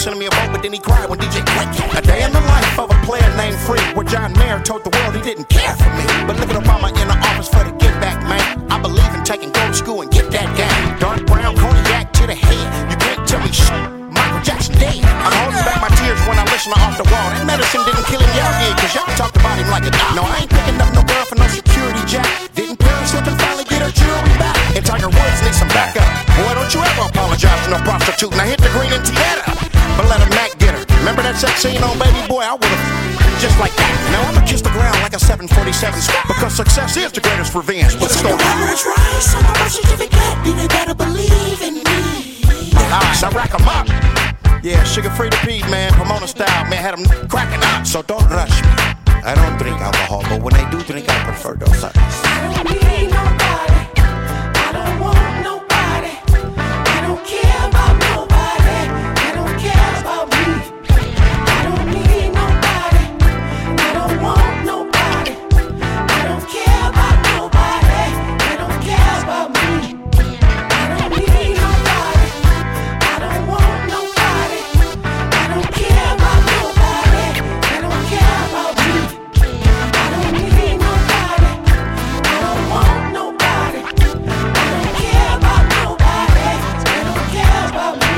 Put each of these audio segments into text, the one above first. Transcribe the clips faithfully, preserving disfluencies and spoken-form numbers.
sending me a vote, but then he cried when D J quit. A day in the life of a player named Free, where John Mayer told the world he didn't care for me. But look at Obama in the office for the give back, man. I believe in taking go to school and get that game. Dark brown cognac to the head. You can't tell me shit. Michael Jackson dead. I'm holding back my tears when I listen to Off the Wall. That medicine didn't kill him, y'all did, cause y'all talked about him like a dog. No, I ain't picking up no girl for no security jack. Didn't Paris Hilton finally get her jewelry back? And Tiger Woods needs some backup. Boy, don't you ever apologize to no prostitute. Now hit the green and Tieta, but let a Mac get her. Remember that sex scene on Baby Boy? I would've just like that. Now I'ma kiss the ground like a seven forty-seven, because success is the greatest revenge. But it's gonna average rice on the birth certificate, then they better believe in me. Alright, I rack 'em up. Yeah, sugar-free to peas, man. Pomona style, man, had 'em cracking up. So don't rush me. I don't drink alcohol, but when I do drink, I prefer those others. I don't need nobody. I don't want nobody. I don't care about nobody. I don't care about me. I don't need nobody. I don't want nobody. I don't care about nobody. I don't care about me. I don't need nobody. I don't want nobody. I don't care about nobody. I don't care about me. I don't need nobody. I don't want nobody. I don't care about nobody. I don't care about me.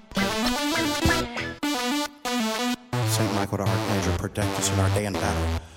Saint Michael the Archangel, protect us in our day and battle.